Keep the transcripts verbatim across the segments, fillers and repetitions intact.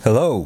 Hello,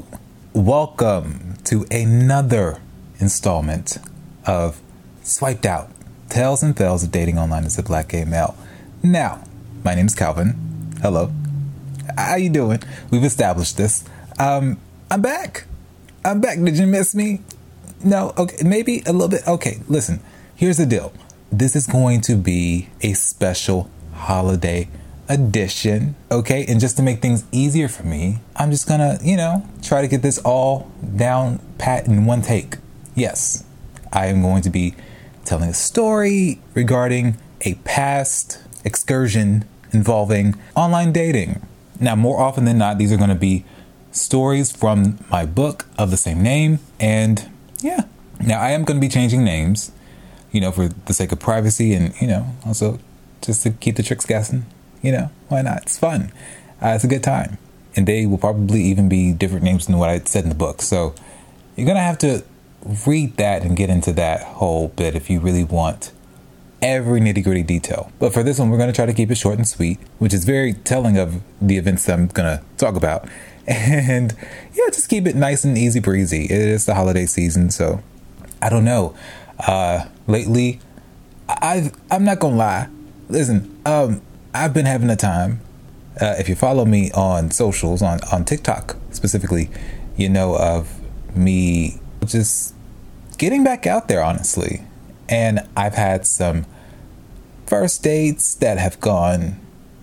welcome to another installment of Swiped Out, Tales and Fails of Dating Online as a Black Gay Male. Now, my name is Calvin. Hello. How you doing? We've established this. Um, I'm back. I'm back. Did you miss me? No? Okay, maybe a little bit. Okay, listen, here's the deal. This is going to be a special holiday edition, okay? And just to make things easier for me, I'm just gonna, you know, try to get this all down pat in one take. Yes, I am going to be telling a story regarding a past excursion involving online dating. Now, more often than not, these are going to be stories from my book of the same name. And yeah, now I am going to be changing names, you know, for the sake of privacy and, you know, also just to keep the tricks guessing. You know, why not? It's fun. Uh, it's a good time. And they will probably even be different names than what I said in the book. So you're going to have to read that and get into that whole bit if you really want every nitty gritty detail. But for this one, we're going to try to keep it short and sweet, which is very telling of the events that I'm going to talk about. And yeah, just keep it nice and easy breezy. It is the holiday season. So I don't know. Uh, lately, I've, I'm not going to lie. Listen, um, I've been having a time. Uh, if you follow me on socials, on, on TikTok specifically, you know of me just getting back out there, honestly. And I've had some first dates that have gone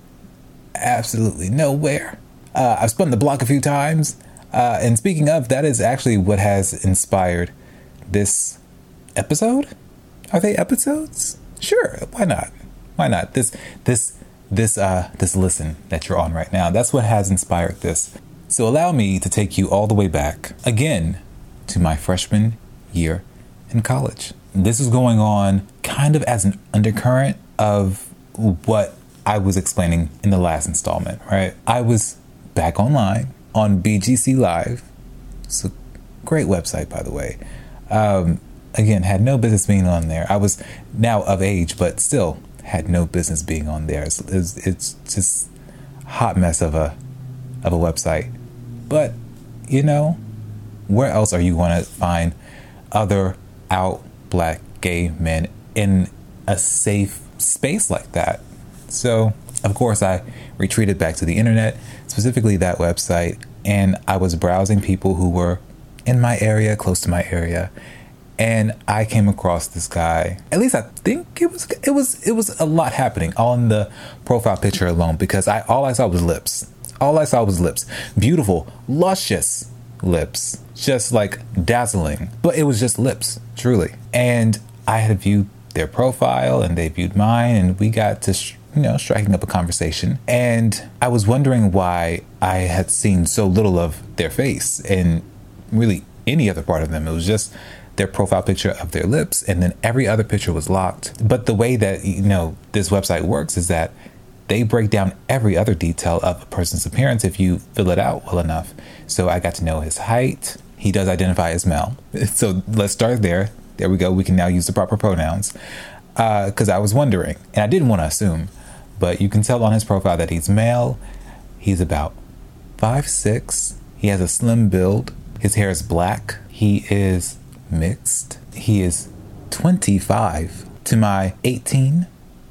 absolutely nowhere. Uh, I've spun the block a few times. Uh, and speaking of, that is actually what has inspired this episode. Are they episodes? Sure. Why not? Why not? This, this, This uh this listen that you're on right now, that's what has inspired this. So allow me to take you all the way back again to my freshman year in college. This is going on kind of as an undercurrent of what I was explaining in the last installment, right? I was back online on B G C Live. It's a great website, by the way. Um, again, had no business being on there. I was now of age, but still had no business being on there. It's, it's, it's just a hot mess of a of a website. But, you know, where else are you going to find other out black gay men in a safe space like that? So, of course, I retreated back to the internet, specifically that website, and I was browsing people who were in my area, close to my area. And I came across this guy. At least I think it was it was it was a lot happening on the profile picture alone, because I all I saw was lips. All I saw was lips. Beautiful, luscious lips. Just like dazzling. But it was just lips, truly. And I had viewed their profile and they viewed mine, and we got to you know striking up a conversation. And I was wondering why I had seen so little of their face and really any other part of them. It was just their profile picture of their lips, and then every other picture was locked. But the way that, you know, this website works is that they break down every other detail of a person's appearance if you fill it out well enough. So I got to know his height. He does identify as male. So let's start there. There we go. We can now use the proper pronouns. Uh, because I was wondering, and I didn't want to assume, but you can tell on his profile that he's male. He's about five six. He has a slim build. His hair is black. He is mixed. He is twenty-five to my eighteen.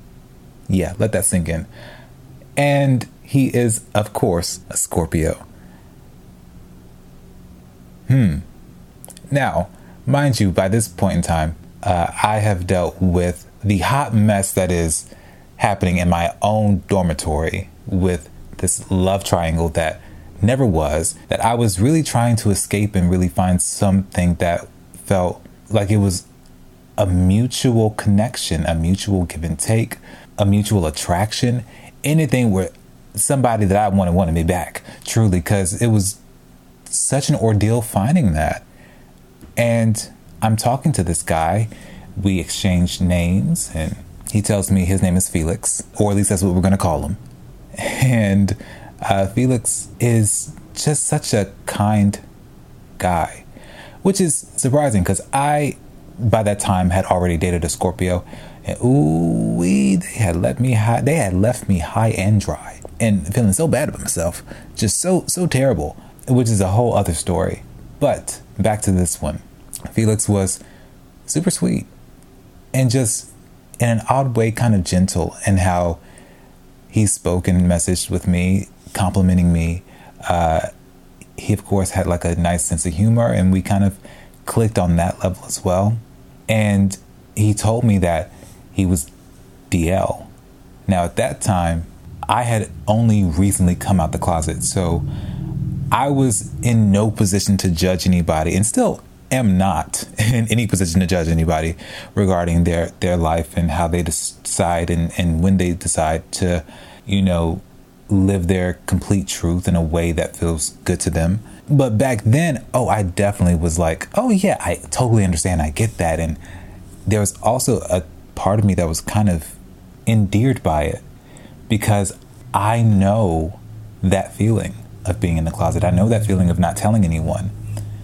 Yeah, let that sink in. And he is, of course, a Scorpio. Hmm. Now, mind you, by this point in time, uh, I have dealt with the hot mess that is happening in my own dormitory with this love triangle that never was, that I was really trying to escape and really find something that felt like it was a mutual connection, a mutual give and take, a mutual attraction, anything where somebody that I wanted wanted me back, truly, because it was such an ordeal finding that. And I'm talking to this guy. We exchanged names, and he tells me his name is Felix, or at least that's what we're going to call him. And uh, Felix is just such a kind guy, which is surprising because I, by that time, had already dated a Scorpio, and ooh, wee, they had let me high. They had left me high and dry, and feeling so bad about myself, just so so terrible. which is a whole other story. But back to this one. Felix was super sweet and just in an odd way kind of gentle in how he spoke and messaged with me, complimenting me. Uh, he, of course, had like a nice sense of humor, and we kind of clicked on that level as well. And he told me that he was D L. Now, at that time, I had only recently come out the closet, so I was in no position to judge anybody, and still am not in any position to judge anybody regarding their, their life and how they decide and, and when they decide to, you know, live their complete truth in a way that feels good to them. But back then, oh, I definitely was like, oh, yeah, I totally understand. I get that. And there was also a part of me that was kind of endeared by it because I know that feeling of being in the closet. I know that feeling of not telling anyone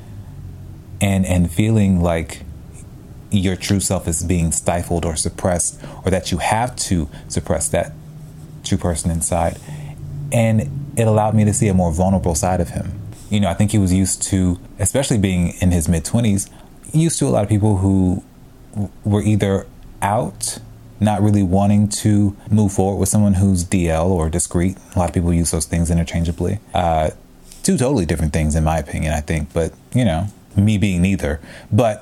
and and feeling like your true self is being stifled or suppressed, or that you have to suppress that true person inside. And it allowed me to see a more vulnerable side of him. You know, I think he was used to, especially being in his mid-twenties, used to a lot of people who were either out, not really wanting to move forward with someone who's D L or discreet. A lot of people use those things interchangeably. Uh, two totally different things, in my opinion, I think. But, you know, me being neither. But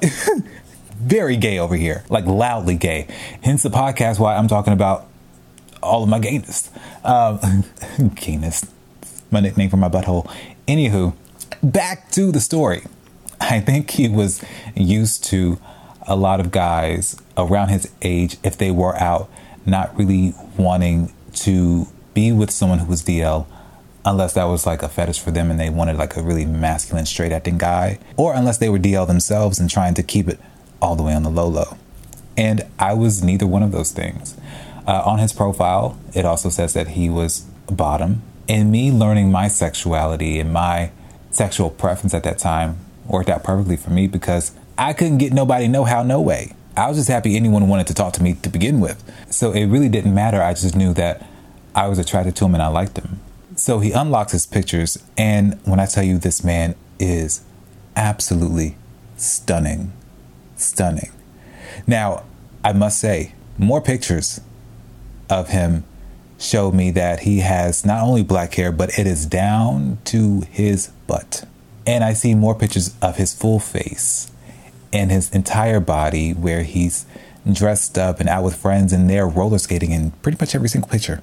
very gay over here, like loudly gay. Hence the podcast why I'm talking about all of my gayness. Um, gayness, my nickname for my butthole. Anywho, back to the story. I think he was used to a lot of guys around his age, if they were out, not really wanting to be with someone who was D L unless that was like a fetish for them and they wanted like a really masculine, straight acting guy, or unless they were D L themselves and trying to keep it all the way on the low low. And I was neither one of those things. Uh, on his profile, it also says that he was bottom. And me learning my sexuality and my sexual preference at that time worked out perfectly for me because I couldn't get nobody no how, no way. I was just happy anyone wanted to talk to me to begin with. So it really didn't matter. I just knew that I was attracted to him and I liked him. So he unlocks his pictures. And when I tell you, this man is absolutely stunning, stunning. Now, I must say, more pictures of him showed me that he has not only black hair, but it is down to his butt. And I see more pictures of his full face and his entire body where he's dressed up and out with friends and they're roller skating in pretty much every single picture.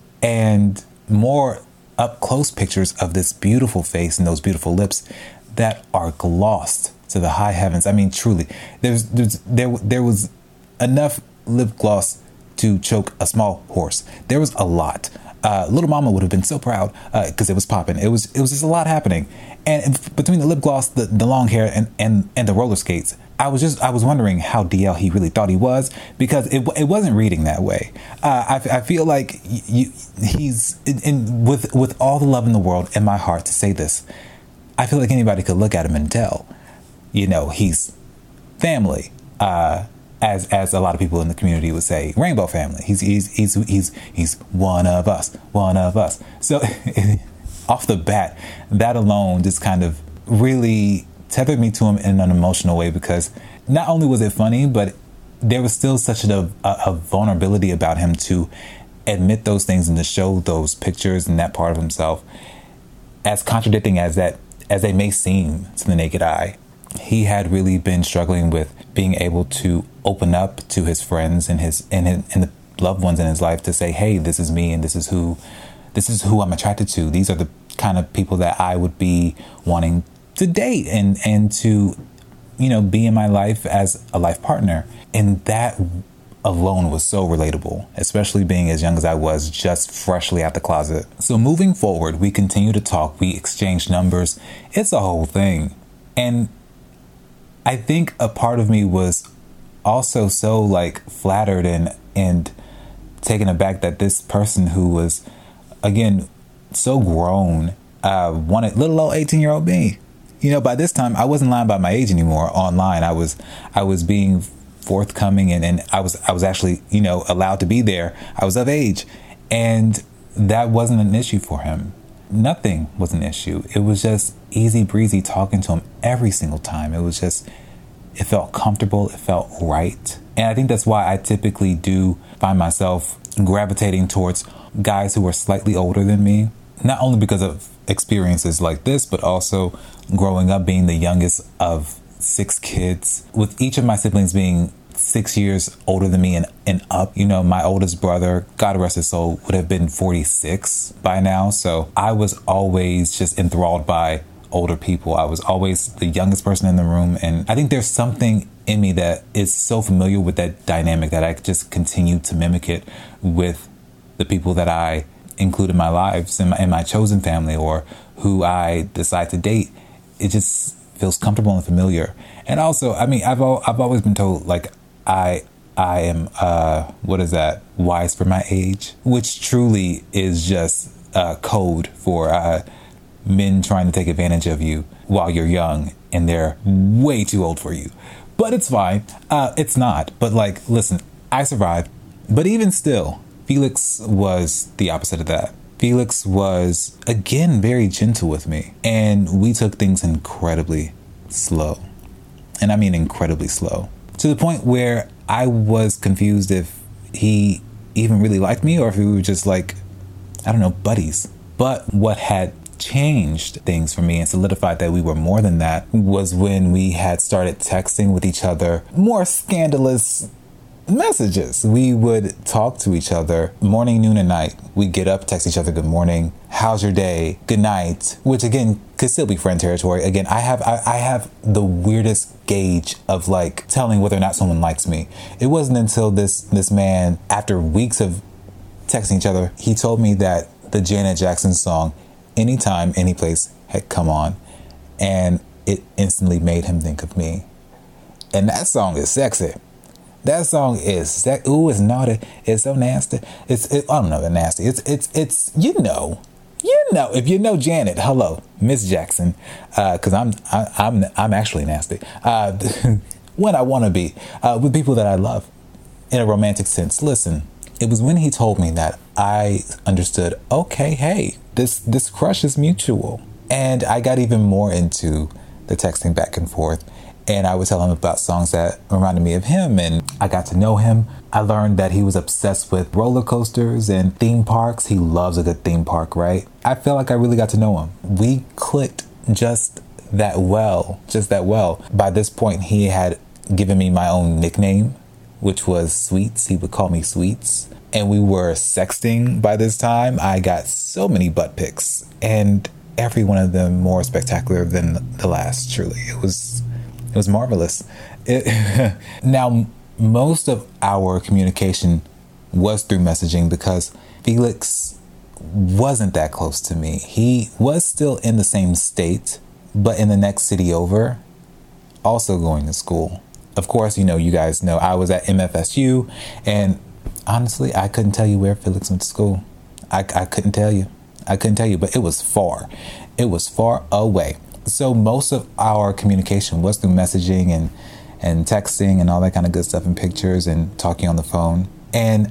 And more up close pictures of this beautiful face and those beautiful lips that are glossed to the high heavens. I mean, truly, there's, there's there there was enough lip gloss to choke a small horse. There was a lot. Uh, Little Mama would have been so proud because uh, it was popping. It was it was just a lot happening. And between the lip gloss, the, the long hair, and, and, and the roller skates, I was just I was wondering how D L he really thought he was, because it it wasn't reading that way. Uh, I, I feel like you, he's in, in, with with all the love in the world in my heart to say this. I feel like anybody could look at him and tell, you know, he's family. Uh, As as a lot of people in the community would say, rainbow family. He's he's he's he's he's one of us, one of us. So off the bat, that alone just kind of really tethered me to him in an emotional way, because not only was it funny, but there was still such a, a, a vulnerability about him to admit those things and to show those pictures and that part of himself. As contradicting as that as they may seem to the naked eye, he had really been struggling with being able to open up to his friends and his and, his, and the loved ones in his life to say, hey, this is me and this is who this is who I'm attracted to. These are the kind of people that I would be wanting to date and and to, you know, be in my life as a life partner. And that alone was so relatable, especially being as young as I was, just freshly out the closet. So moving forward, we continue to talk. We exchange numbers. It's a whole thing. And I think a part of me was also so like flattered and and taken aback that this person who was, again, so grown, uh, wanted little old eighteen year old me. You know, by this time I wasn't lying about my age anymore online. I was I was being forthcoming and, and I was I was actually, you know, allowed to be there. I was of age, and that wasn't an issue for him. nothing was an issue. It was just easy breezy talking to him every single time. It was just, it felt comfortable. It felt right. And I think that's why I typically do find myself gravitating towards guys who are slightly older than me, not only because of experiences like this, but also growing up being the youngest of six kids, with each of my siblings being six years older than me and, and up. You know, my oldest brother, God rest his soul, would have been forty-six by now. So I was always just enthralled by older people. I was always the youngest person in the room. And I think there's something in me that is so familiar with that dynamic that I just continue to mimic it with the people that I include in my lives, in my, in my chosen family, or who I decide to date. It just feels comfortable and familiar. And also, I mean, I've al- I've always been told, like, I I am uh what is that wise for my age, which truly is just uh, code for uh, men trying to take advantage of you while you're young and they're way too old for you. But it's fine. Uh, it's not. But like, listen, I survived. But even still, Felix was the opposite of that. Felix was, again, very gentle with me. And we took things incredibly slow. And I mean incredibly slow. To the point where I was confused if he even really liked me or if we were just like, I don't know, buddies. But what had changed things for me and solidified that we were more than that was when we had started texting with each other more scandalous messages. We would talk to each other morning, noon, and night. We'd get up, text each other good morning, how's your day, good night, which again could still be friend territory. Again, I have I, I have the weirdest gauge of like telling whether or not someone likes me. It wasn't until this this man, after weeks of texting each other, he told me that the Janet Jackson song Anytime, Anyplace had come on, and it instantly made him think of me. And that song is sexy. That song is sec- ooh, it's naughty. It's so nasty. It's it, I don't know, that nasty. It's it's it's you know, you know. If you know Janet, hello, Miss Jackson, because uh, I'm I, I'm I'm actually nasty uh, when I want to be uh, with people that I love in a romantic sense. Listen, it was when he told me that I understood. Okay, hey, this this crush is mutual, and I got even more into the texting back and forth. And I would tell him about songs that reminded me of him, and I got to know him. I learned that he was obsessed with roller coasters and theme parks. He loves a good theme park, right? I feel like I really got to know him. We clicked just that well, just that well. By this point, he had given me my own nickname, which was Sweets. He would call me Sweets. And we were sexting by this time. I got so many butt pics, and every one of them more spectacular than the last, truly. It was... It was marvelous. It, now, most of our communication was through messaging because Felix wasn't that close to me. He was still in the same state, but in the next city over, also going to school. Of course, you know, you guys know I was at M F S U, and honestly, I couldn't tell you where Felix went to school. I, I couldn't tell you. I couldn't tell you, but it was far. It was far away. So most of our communication was through messaging and, and texting and all that kind of good stuff and pictures and talking on the phone. And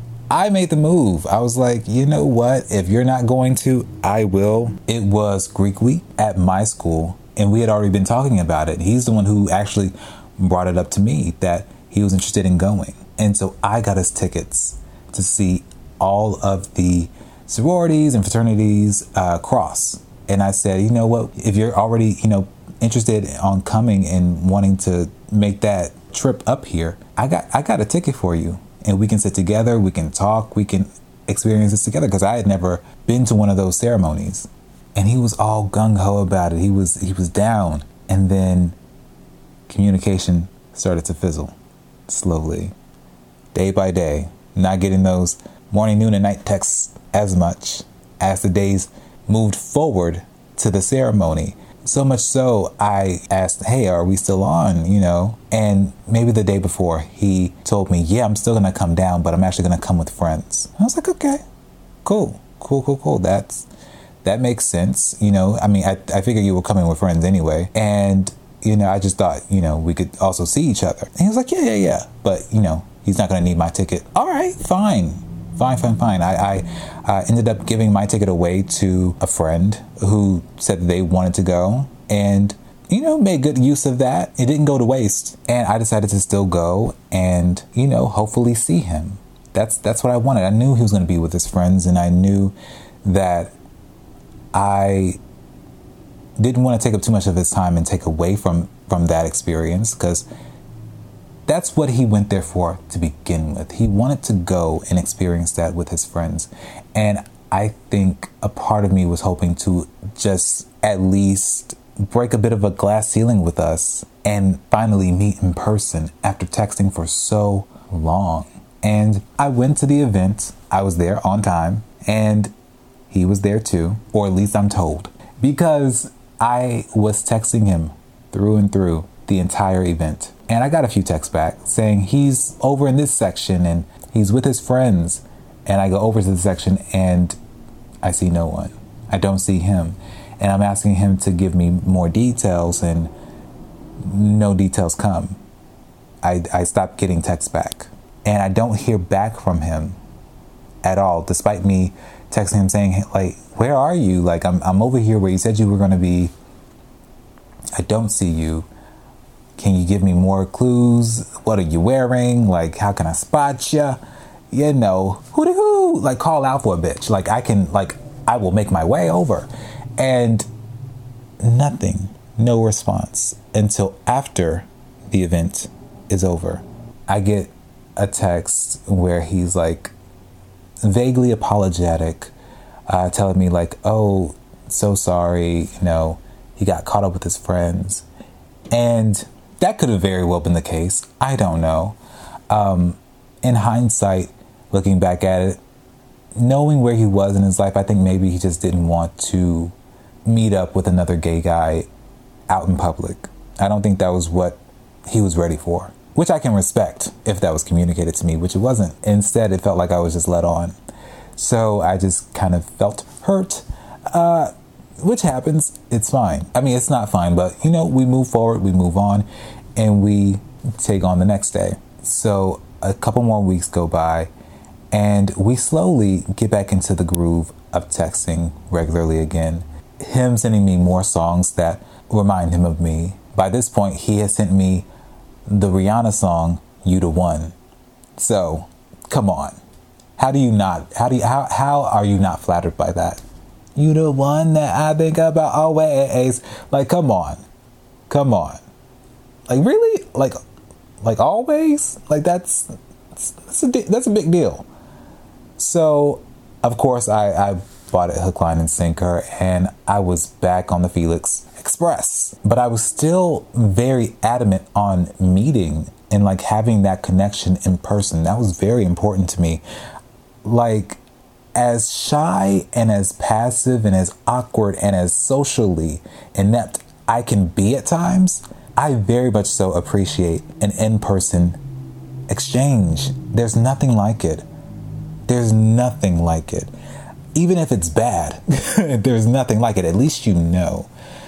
I made the move. I was like, you know what? If you're not going to, I will. It was Greek week at my school, and we had already been talking about it. He's the one who actually brought it up to me that he was interested in going. And so I got us tickets to see all of the sororities and fraternities uh, cross. And I said, you know what, if you're already, you know, interested on coming and wanting to make that trip up here, I got I got a ticket for you. And we can sit together, we can talk, we can experience this together. Because I had never been to one of those ceremonies. And he was all gung-ho about it. He was he was down. And then communication started to fizzle slowly, day by day. Not getting those morning, noon, and night texts as much as the days moved forward to the ceremony. So much so, I asked, hey, are we still on, you know? And maybe the day before, he told me, yeah, I'm still going to come down, but I'm actually going to come with friends. I was like, okay, cool, cool, cool, cool. That's, that makes sense. You know, I mean, I, I figured you were coming with friends anyway. And, you know, I just thought, you know, we could also see each other. And he was like, yeah, yeah, yeah. But, you know, he's not going to need my ticket. All right, fine. Fine, fine, fine. I, I uh, ended up giving my ticket away to a friend who said that they wanted to go, and, you know, made good use of that. It didn't go to waste. And I decided to still go and, you know, hopefully see him. That's, that's what I wanted. I knew he was going to be with his friends, and I knew that I didn't want to take up too much of his time and take away from, from that experience, because that's what he went there for to begin with. He wanted to go and experience that with his friends. And I think a part of me was hoping to just at least break a bit of a glass ceiling with us and finally meet in person after texting for so long. And I went to the event. I was there on time, and he was there too, or at least I'm told, because I was texting him through and through the entire event. And I got a few texts back saying he's over in this section and he's with his friends. And I go over to the section and I see no one. I don't see him. And I'm asking him to give me more details, and no details come. I, I stopped getting texts back. And I don't hear back from him at all, despite me texting him saying, like, where are you? Like, I'm, I'm over here where you said you were going to be. I don't see you. Can you give me more clues? What are you wearing? Like, how can I spot you? You know, who the who? Like, call out for a bitch. Like, I can, like, I will make my way over. And nothing, no response until after the event is over. I get a text where he's like vaguely apologetic, uh, telling me like, oh, so sorry. You know, he got caught up with his friends. And that could have very well been the case. I don't know. Um, in hindsight, looking back at it, knowing where he was in his life, I think maybe he just didn't want to meet up with another gay guy out in public. I don't think that was what he was ready for, which I can respect if that was communicated to me, which it wasn't. Instead, it felt like I was just led on. So I just kind of felt hurt. Uh, Which happens, it's fine. I mean, it's not fine, but, you know, we move forward, we move on, and we take on the next day. So a couple more weeks go by, and we slowly get back into the groove of texting regularly again. Him sending me more songs that remind him of me. By this point, he has sent me the Rihanna song, You the One. So, come on. How do you not, how do you, how, how are you not flattered by that? You the one that I think about always. Like, come on. Come on. Like, really? Like, like always? Like, that's, that's a, that's a big deal. So, of course, I, I bought it hook, line, and sinker, and I was back on the Felix Express. But I was still very adamant on meeting and, like, having that connection in person. That was very important to me. Like, as shy and as passive and as awkward and as socially inept I can be at times, I very much so appreciate an in-person exchange. There's nothing like it. There's nothing like it. Even if it's bad, there's nothing like it. At least you know.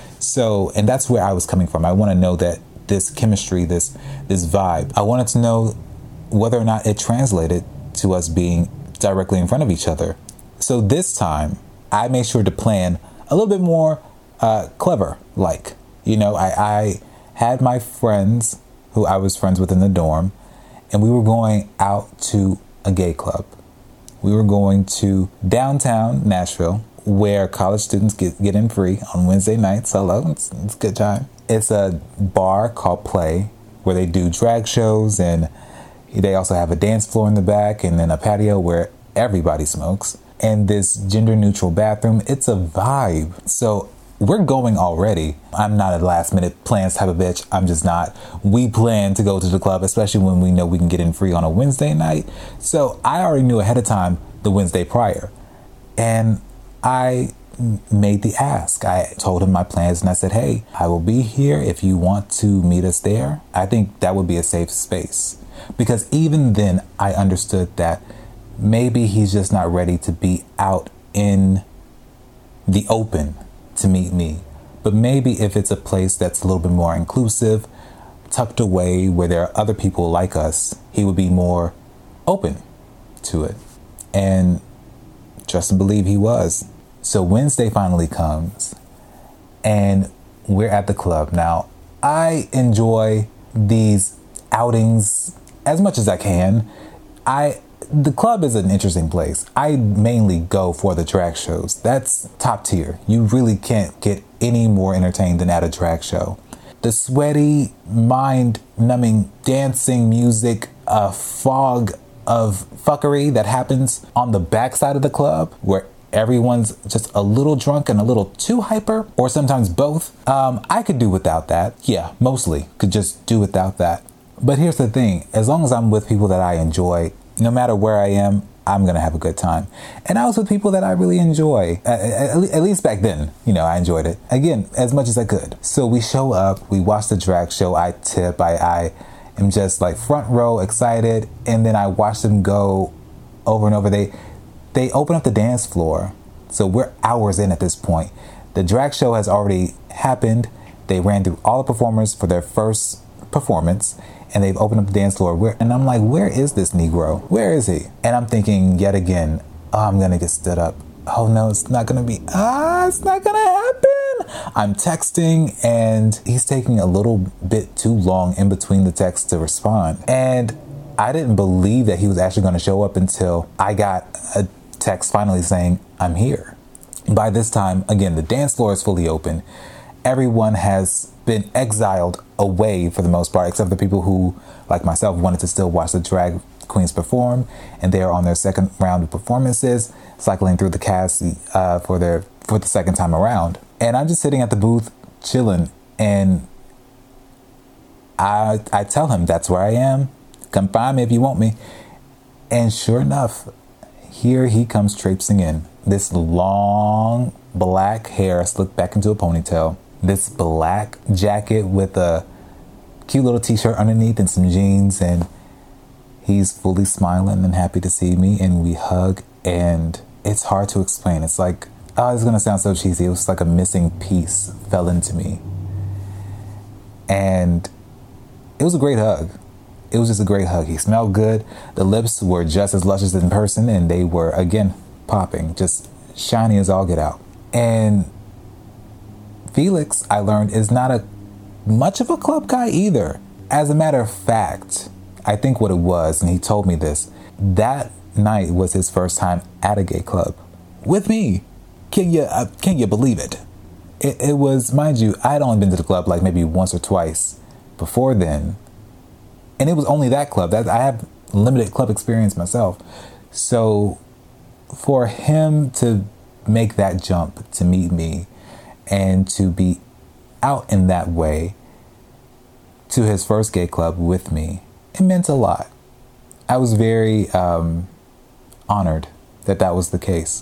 So, and that's where I was coming from. I want to know that this chemistry, this this vibe, I wanted to know whether or not it translated to us being directly in front of each other. So this time I made sure to plan a little bit more uh, clever. Like, you know, I, I had my friends who I was friends with in the dorm, and we were going out to a gay club. We were going to downtown Nashville, where college students get, get in free on Wednesday nights. Hello, it's, it's a good time. It's a bar called Play, where they do drag shows, and they also have a dance floor in the back, and then a patio where everybody smokes, and this gender neutral bathroom. It's a vibe. So we're going already. I'm not a last minute plans type of bitch. I'm just not. We plan to go to the club, especially when we know we can get in free on a Wednesday night. So I already knew ahead of time the Wednesday prior, and I made the ask. I told him my plans, and I said, hey, I will be here if you want to meet us there. I think that would be a safe space. Because even then, I understood that maybe he's just not ready to be out in the open to meet me. But maybe if it's a place that's a little bit more inclusive, tucked away, where there are other people like us, he would be more open to it. And trust and believe he was. So Wednesday finally comes and we're at the club. Now, I enjoy these outings as much as I can. I the club is an interesting place. I mainly go for the drag shows. That's top tier. You really can't get any more entertained than at a drag show. The sweaty, mind-numbing dancing music, a fog of fuckery that happens on the backside of the club where everyone's just a little drunk and a little too hyper, or sometimes both. Um, I could do without that. Yeah, mostly could just do without that. But here's the thing. As long as I'm with people that I enjoy, no matter where I am, I'm going to have a good time. And I was with people that I really enjoy. At, at, at least back then, you know, I enjoyed it. Again, as much as I could. So we show up, we watch the drag show, I tip, I, I am just like front row excited. And then I watch them go over and over. They, they open up the dance floor. So we're hours in at this point. The drag show has already happened. They ran through all the performers for their first performance. And they've opened up the dance floor. Where, and I'm like, where is this Negro? Where is he? And I'm thinking yet again, oh, I'm going to get stood up. Oh, no, it's not going to be. Ah, it's not going to happen. I'm texting and he's taking a little bit too long in between the texts to respond. And I didn't believe that he was actually going to show up until I got a text finally saying, I'm here. By this time, again, the dance floor is fully open. Everyone has been exiled away for the most part, except the people who, like myself, wanted to still watch the drag queens perform, and they are on their second round of performances, cycling through the cast uh, for their for the second time around. And I'm just sitting at the booth, chilling, and I I tell him that's where I am. Come find me if you want me. And sure enough, here he comes traipsing in. This long black hair slicked back into a ponytail. This black jacket with a cute little t-shirt underneath and some jeans, and he's fully smiling and happy to see me, and we hug, and it's hard to explain. It's like, oh, it's gonna sound so cheesy. It was like a missing piece fell into me, and it was a great hug. It was just a great hug. He smelled good. The lips were just as luscious in person, and they were, again, popping, just shiny as all get out. And Felix, I learned, is not a much of a club guy either. As a matter of fact, I think what it was, and he told me this, that night was his first time at a gay club with me. Can you uh, can you believe it? it? It was, mind you, I had only been to the club like maybe once or twice before then, and it was only that club. That I have limited club experience myself. So for him to make that jump to meet me and to be out in that way to his first gay club with me, it meant a lot. I was very um, honored that that was the case.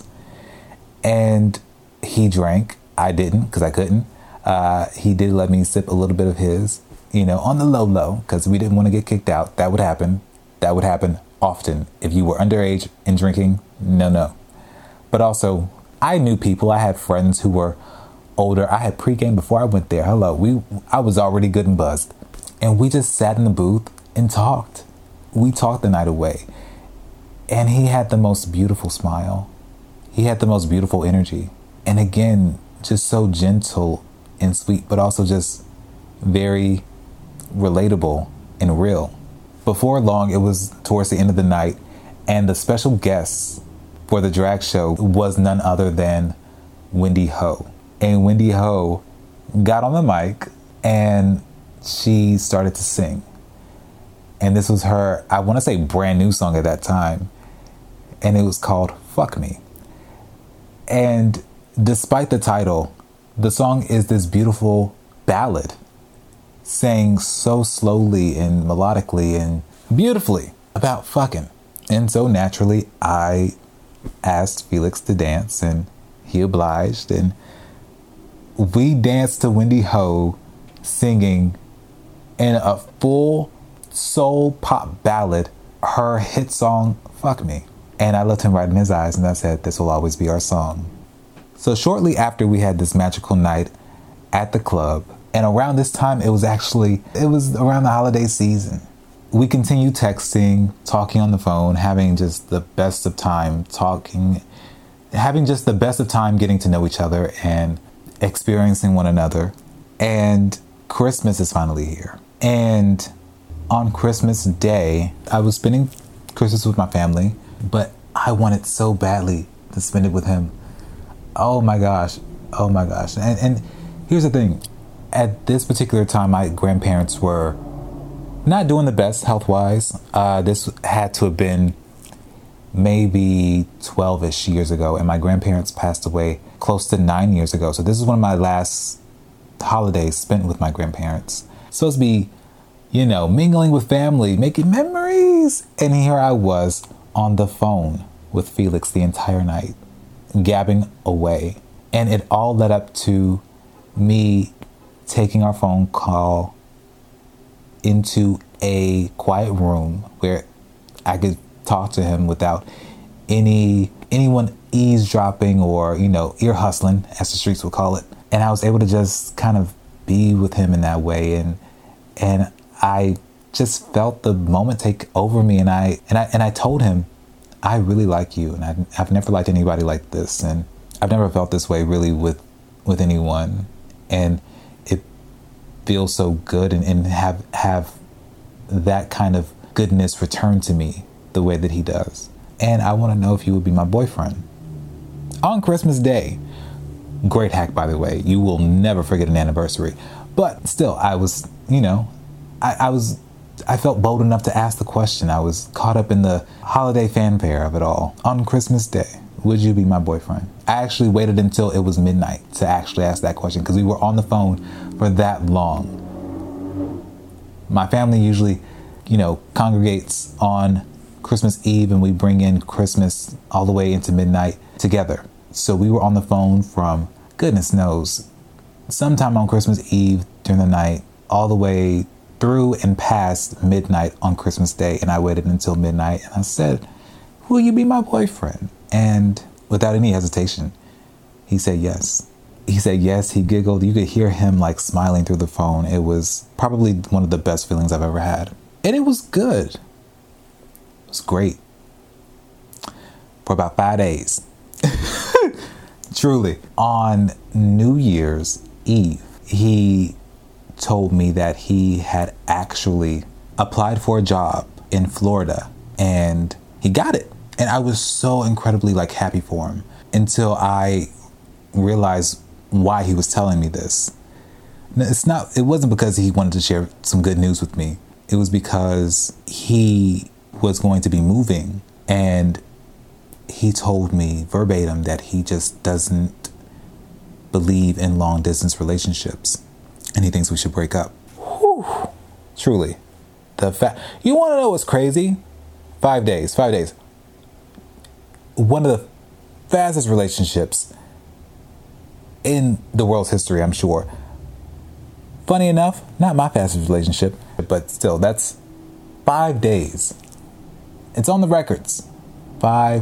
And he drank. I didn't, because I couldn't. Uh, he did let me sip a little bit of his, you know, on the low low, because we didn't want to get kicked out. That would happen. That would happen often. If you were underage and drinking, no, no. But also, I knew people. I had friends who were older. I had pregame before I went there. Hello. We, I was already good and buzzed. And we just sat in the booth and talked. We talked the night away. And he had the most beautiful smile. He had the most beautiful energy. And again, just so gentle and sweet, but also just very relatable and real. Before long, it was towards the end of the night, and the special guest for the drag show was none other than Wendy Ho. And Wendy Ho got on the mic and she started to sing. And this was her, I want to say, brand new song at that time. And it was called Fuck Me. And despite the title, the song is this beautiful ballad sang so slowly and melodically and beautifully about fucking. And so naturally, I asked Felix to dance, and he obliged, and we danced to Wendy Ho singing in a full soul pop ballad her hit song Fuck Me. And I looked him right in his eyes and I said, this will always be our song. So shortly after we had this magical night at the club, and around this time it was actually it was around the holiday season, we continue texting, talking on the phone, having just the best of time talking, having just the best of time getting to know each other and experiencing one another. And Christmas is finally here. And on Christmas Day, I was spending Christmas with my family, but I wanted so badly to spend it with him. Oh my gosh. Oh my gosh. And, and here's the thing. At this particular time, my grandparents were not doing the best health-wise. Uh, this had to have been maybe twelve-ish years ago, and my grandparents passed away close to nine years ago. So this is one of my last holidays spent with my grandparents. Supposed to be, you know, mingling with family, making memories. And here I was on the phone with Felix the entire night, gabbing away. And it all led up to me taking our phone call into a quiet room where I could talk to him without any anyone eavesdropping or, you know, ear hustling, as the streets would call it. And I was able to just kind of be with him in that way. And and I just felt the moment take over me. And I and I and I told him, I really like you. And I, I've never liked anybody like this. And I've never felt this way really with with anyone. And it feels so good and, and have have that kind of goodness returned to me the way that he does. And I want to know if you would be my boyfriend on Christmas Day. Great hack, by the way. You will never forget an anniversary. But still, I was, you know, I, I was, I felt bold enough to ask the question. I was caught up in the holiday fanfare of it all. On Christmas Day, would you be my boyfriend? I actually waited until it was midnight to actually ask that question because we were on the phone for that long. My family usually, you know, congregates on Christmas Eve and we bring in Christmas all the way into midnight together. So we were on the phone from, goodness knows, sometime on Christmas Eve during the night, all the way through and past midnight on Christmas Day. And I waited until midnight and I said, will you be my boyfriend? And without any hesitation, he said yes. He said yes, he giggled. You could hear him like smiling through the phone. It was probably one of the best feelings I've ever had. And it was good. It was great. For about five days. Truly. On New Year's Eve, he told me that he had actually applied for a job in Florida and he got it. And I was so incredibly like happy for him until I realized why he was telling me this. It's not, it wasn't because he wanted to share some good news with me. It was because he was going to be moving and he told me verbatim that he just doesn't believe in long distance relationships and he thinks we should break up. Whew. Truly. The fact, you want to know what's crazy? Five days, five days. One of the fastest relationships in the world's history, I'm sure. Funny enough, not my fastest relationship, but still, that's five days. It's on the records. Five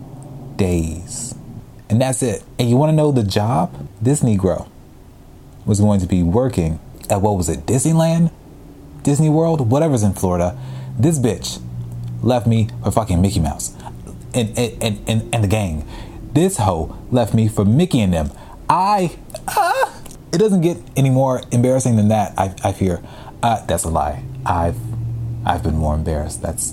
days. And that's it. And you want to know the job? This Negro was going to be working at, what was it, Disneyland? Disney World? Whatever's in Florida. This bitch left me for fucking Mickey Mouse. And, and, and, and the gang. This hoe left me for Mickey and them. I, uh, it doesn't get any more embarrassing than that, I, I fear. Uh, that's a lie. I've, I've been more embarrassed. That's,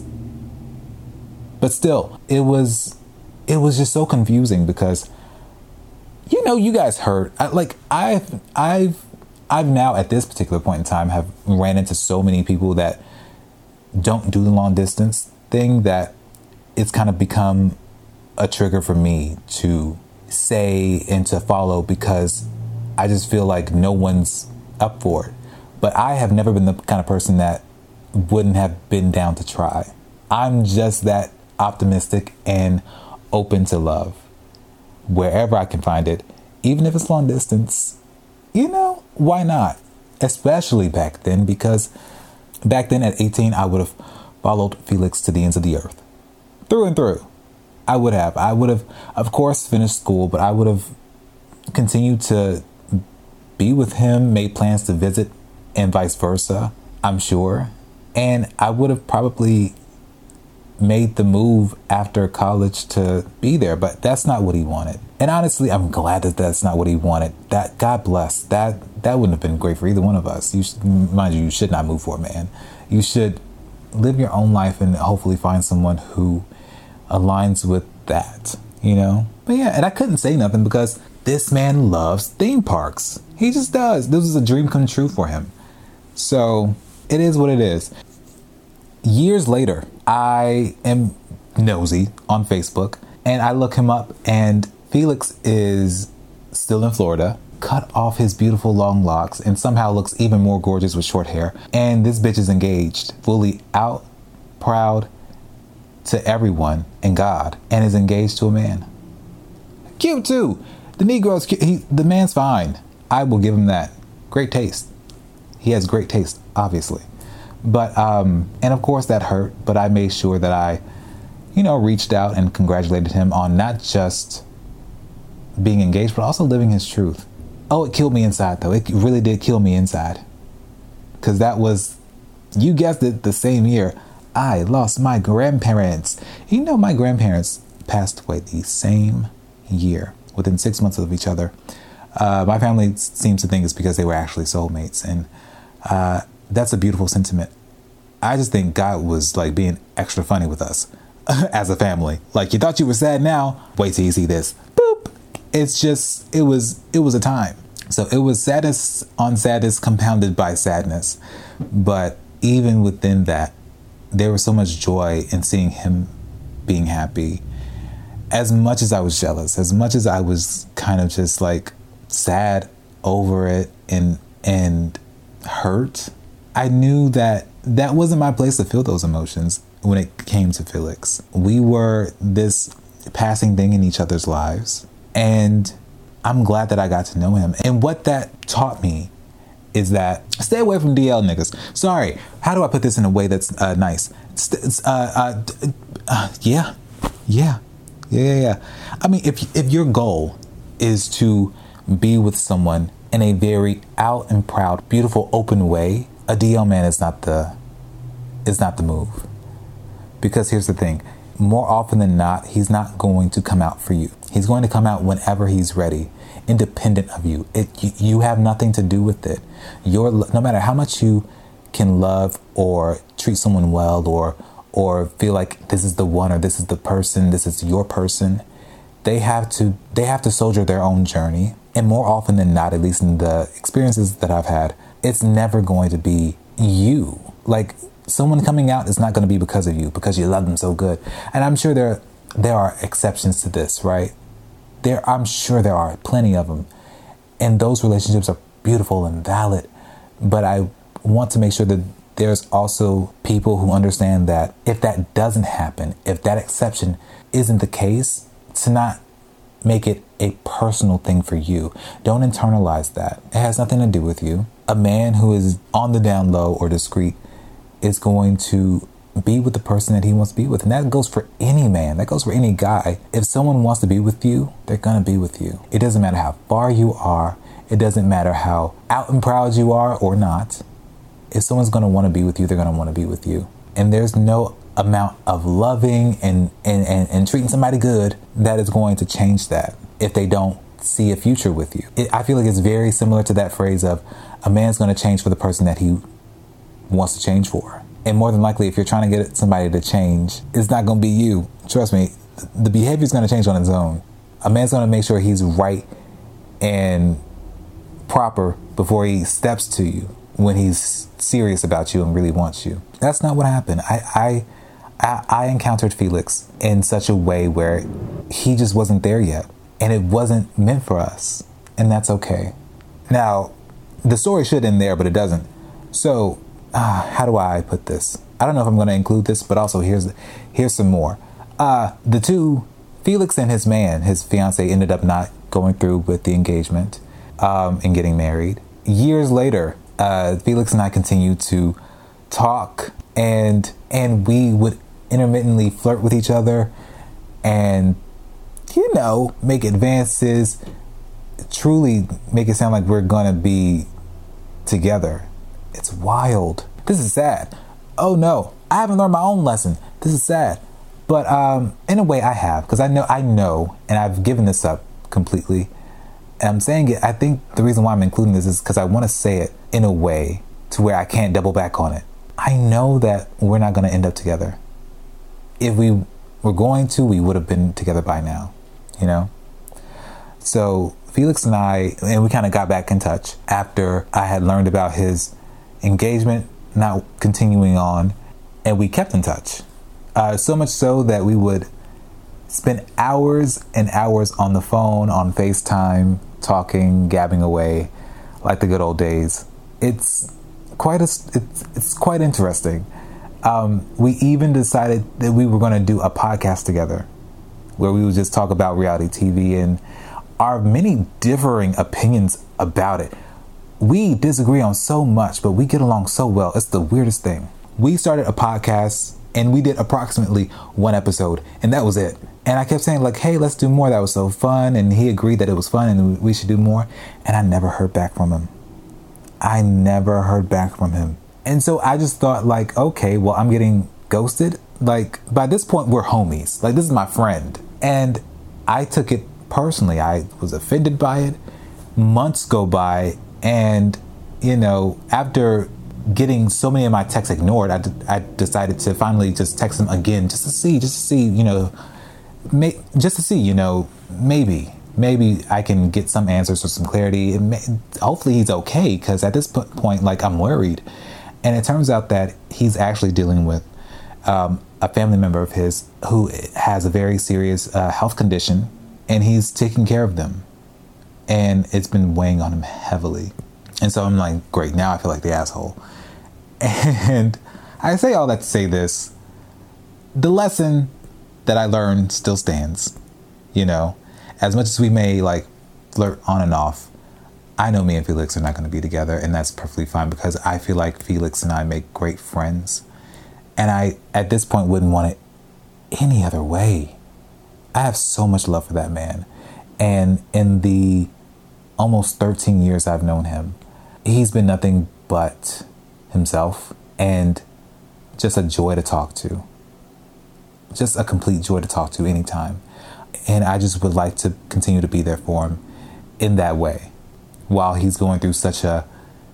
but still, it was, it was just so confusing because, you know, you guys heard, I, like, I've, I've, I've now at this particular point in time have ran into so many people that don't do the long distance thing that it's kind of become a trigger for me to say and to follow because I just feel like no one's up for it. But I have never been the kind of person that wouldn't have been down to try. I'm just that optimistic and open to love wherever I can find it, even if it's long distance. You know, why not? Especially back then, because back then at eighteen, I would have followed Felix to the ends of the earth. Through and through. I would have. I would have, of course, finished school, but I would have continued to be with him, made plans to visit, and vice versa, I'm sure. And I would have probably made the move after college to be there, but that's not what he wanted. And honestly, I'm glad that that's not what he wanted. That, God bless, that that wouldn't have been great for either one of us. You should, mind you, you should not move for a man. You should live your own life and hopefully find someone who aligns with that, you know? But yeah, and I couldn't say nothing because this man loves theme parks. He just does. This was a dream come true for him. So it is what it is. Years later, I am nosy on Facebook and I look him up, and Felix is still in Florida, cut off his beautiful long locks and somehow looks even more gorgeous with short hair. And this bitch is engaged, fully out, proud to everyone and God, and is engaged to a man. Cute too. The Negro's cute. He, the man's fine. I will give him that. Great taste. He has great taste, obviously. But, um, and of course that hurt, but I made sure that I, you know, reached out and congratulated him on not just being engaged, but also living his truth. Oh, it killed me inside though. It really did kill me inside. Cause that was, you guessed it, the same year I lost my grandparents. You know, my grandparents passed away the same year, within six months of each other. Uh, my family seems to think it's because they were actually soulmates. And, uh, that's a beautiful sentiment. I just think God was like being extra funny with us as a family. Like, you thought you were sad now, wait till you see this. Boop. It's just, it was, it was a time. So it was sadness on sadness compounded by sadness. But even within that, there was so much joy in seeing him being happy. As much as I was jealous, as much as I was kind of just like sad over it and, and hurt, I knew that that wasn't my place to feel those emotions when it came to Felix. We were this passing thing in each other's lives, and I'm glad that I got to know him. And what that taught me is that stay away from D L niggas. Sorry, how do I put this in a way that's uh, nice? Uh, uh, uh, yeah, yeah, yeah, yeah. I mean, if if your goal is to be with someone in a very out and proud, beautiful, open way, a D L man is not the is not the move. Because here's the thing, more often than not, he's not going to come out for you. He's going to come out whenever he's ready, independent of you. It you, you have nothing to do with it. Your no matter how much you can love or treat someone well, or or feel like this is the one, or this is the person, this is your person, they have to they have to soldier their own journey. And more often than not, at least in the experiences that I've had, it's never going to be you. Like, someone coming out is not going to be because of you, because you love them so good. And I'm sure there there are exceptions to this, right? There, I'm sure there are plenty of them. And those relationships are beautiful and valid. But I want to make sure that there's also people who understand that if that doesn't happen, if that exception isn't the case, to not make it a personal thing for you. Don't internalize that. It has nothing to do with you. A man who is on the down low or discreet is going to be with the person that he wants to be with. And that goes for any man. That goes for any guy. If someone wants to be with you, they're going to be with you. It doesn't matter how far you are. It doesn't matter how out and proud you are or not. If someone's going to want to be with you, they're going to want to be with you. And there's no amount of loving and, and, and, and treating somebody good that is going to change that if they don't see a future with you. It, I feel like it's very similar to that phrase of a man's going to change for the person that he wants to change for. And more than likely, if you're trying to get somebody to change, it's not going to be you. Trust me, the behavior is going to change on its own. A man's going to make sure he's right and proper before he steps to you when he's serious about you and really wants you. That's not what happened. I, I, I, I encountered Felix in such a way where he just wasn't there yet. And it wasn't meant for us. And that's okay. Now, the story should end there, but it doesn't. So, uh, how do I put this? I don't know if I'm going to include this, but also here's here's some more. Uh, the two, Felix and his man, his fiance, ended up not going through with the engagement um, and getting married. Years later, uh, Felix and I continued to talk, and and we would intermittently flirt with each other and, you know, make advances, truly make it sound like we're going to be together. It's wild. This is sad. oh no, I haven't learned my own lesson. This is sad. But um, in a way I have, because I know, I know, and I've given this up completely. And I'm saying it, I think the reason why I'm including this is because I want to say it in a way to where I can't double back on it. I know that we're not going to end up together. If we were going to, we would have been together by now, you know? So Felix and I, and we kind of got back in touch after I had learned about his engagement not continuing on, and we kept in touch. Uh, so much so that we would spend hours and hours on the phone, on FaceTime, talking, gabbing away like the good old days. It's quite a, it's, it's quite interesting. Um, we even decided that we were going to do a podcast together where we would just talk about reality T V and our many differing opinions about it. We disagree on so much, but we get along so well. It's the weirdest thing. We started a podcast and we did approximately one episode, and that was it. And I kept saying like, hey, let's do more. That was so fun. And he agreed that it was fun and we should do more. And I never heard back from him. I never heard back from him. And so I just thought like, okay, well, I'm getting ghosted. Like by this point, we're homies. Like this is my friend. And I took it personally. I was offended by it. Months go by. And, you know, after getting so many of my texts ignored, I, d- I decided to finally just text him again just to see, just to see, you know, may- just to see, you know, maybe, maybe I can get some answers or some clarity. And may- hopefully he's okay, because at this p- point, like, I'm worried. And it turns out that he's actually dealing with um, a family member of his who has a very serious uh, health condition, and he's taking care of them. And it's been weighing on him heavily. And so I'm like, great, now I feel like the asshole. And I say all that to say this. The lesson that I learned still stands. You know, as much as we may like flirt on and off, I know me and Felix are not going to be together, and that's perfectly fine because I feel like Felix and I make great friends. And I, at this point, wouldn't want it any other way. I have so much love for that man. And in the almost thirteen years I've known him, he's been nothing but himself and just a joy to talk to. Just a complete joy to talk to anytime. And I just would like to continue to be there for him in that way. While he's going through such a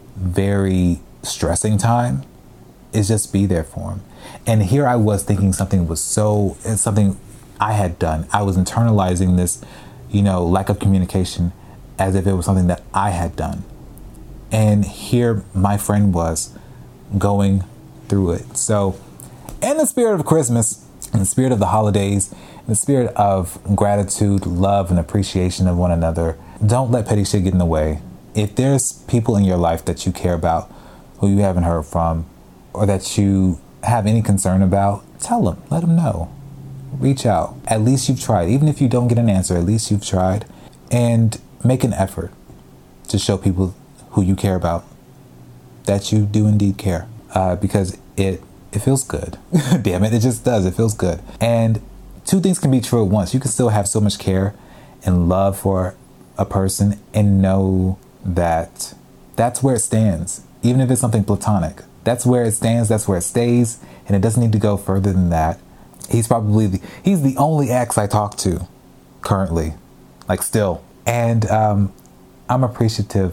very stressing time, is just be there for him. And here I was thinking something was so, it's something I had done. I was internalizing this, you know, lack of communication as if it was something that I had done. And here my friend was going through it. So in the spirit of Christmas, in the spirit of the holidays, in the spirit of gratitude, love, and appreciation of one another, don't let petty shit get in the way. If there's people in your life that you care about, who you haven't heard from, or that you have any concern about, tell them, let them know. Reach out. At least you've tried. Even if you don't get an answer, at least you've tried. And make an effort to show people who you care about that you do indeed care. Uh, because it it feels good. Damn it, it just does. It feels good. And two things can be true at once. You can still have so much care and love for a person and know that that's where it stands. Even if it's something platonic, that's where it stands. That's where it stays. And it doesn't need to go further than that. He's probably the, he's the only ex I talk to currently, like still. And um, I'm appreciative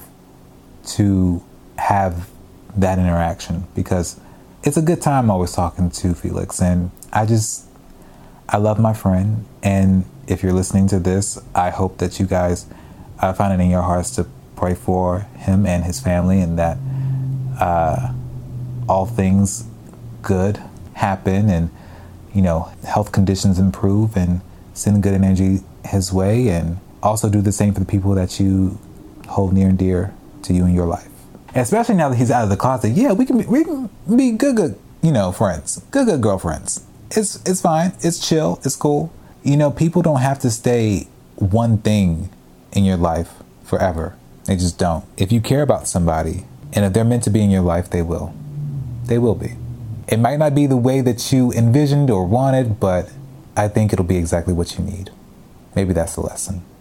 to have that interaction because it's a good time always talking to Felix. And I just, I love my friend. And if you're listening to this, I hope that you guys uh, find it in your hearts to pray for him and his family, and that uh, all things good happen and, you know, health conditions improve, and send good energy his way, and also do the same for the people that you hold near and dear to you in your life. Especially now that he's out of the closet. Yeah, we can be, we can be good, good, you know, friends, good, good girlfriends. It's, it's fine. It's chill. It's cool. You know, people don't have to stay one thing in your life forever. They just don't. If you care about somebody, and if they're meant to be in your life, they will. They will be. It might not be the way that you envisioned or wanted, but I think it'll be exactly what you need. Maybe that's the lesson.